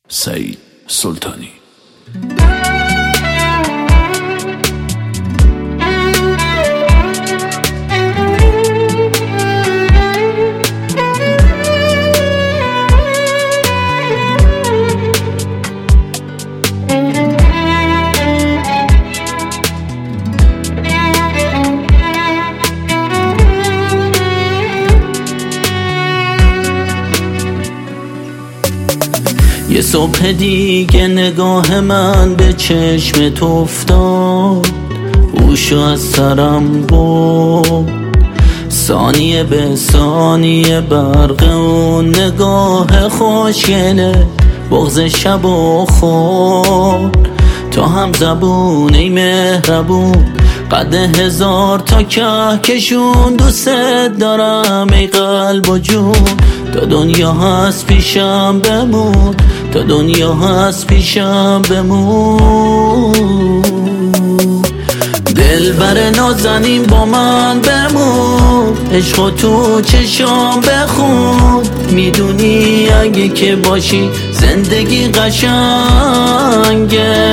سعید سلطانی. یه صبح دیگه نگاه من به چشمت افتاد، هوشو از سرم برد. ثانیه به ثانیه برق اون نگاه خوشگله بغض شب و خورد. تو هم زبون ای مهربون، قد 1000 تا کهکشون. دوست دارم ای قلب و جون، تا دنیا هست پیشم بمون، تا دنیا هست پیشم بمون. دلبر نازنین با من بمون، عشق تو چشام بخون. میدونی اگه که باشی زندگی قشنگه.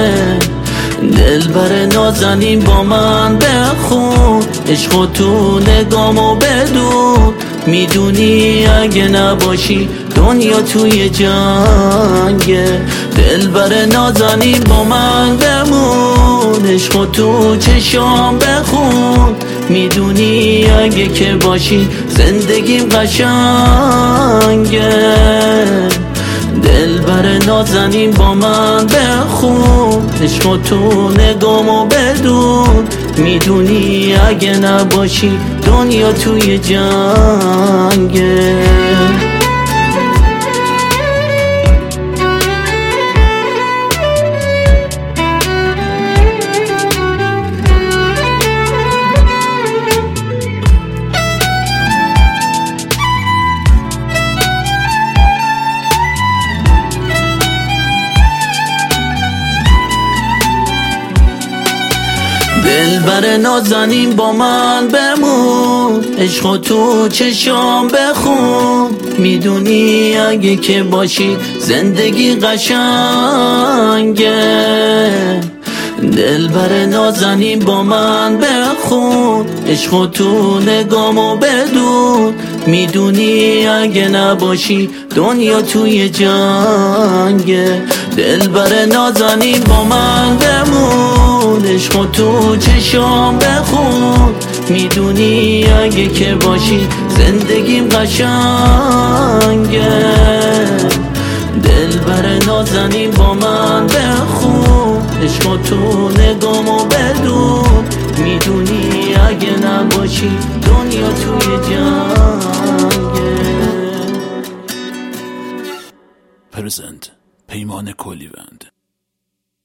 دلبر نازنین با من بخون، عشق تو نگامو بدون. میدونی اگه نباشی دنیا توی جنگه. دلبر نازنین با من بمون، عشق تو چشام بخون. میدونی اگه که باشی زندگیم قشنگه. دلبر نازنین با من بخون، عشق تو نگامو بدون. میدونی اگه نباشی دنیا توی جنگه. دلبر نازنین با من بمون، عشق تو چشام بخون. میدونی اگه که باشی زندگی قشنگه. دلبر نازنین با من بخون، عشق تو نگامو بدون. میدونی اگه نباشی دنیا توی جنگه. دلبر نازنین با من بمون، عشق تو چشام بخون. میدونی اگه که باشی زندگیم قشنگه. دلبر نازنین با من بخون، عشق تو نگامو بدون. میدونی اگه نباشی دنیا توی جنگه. پرزنت پیمان کلیوند.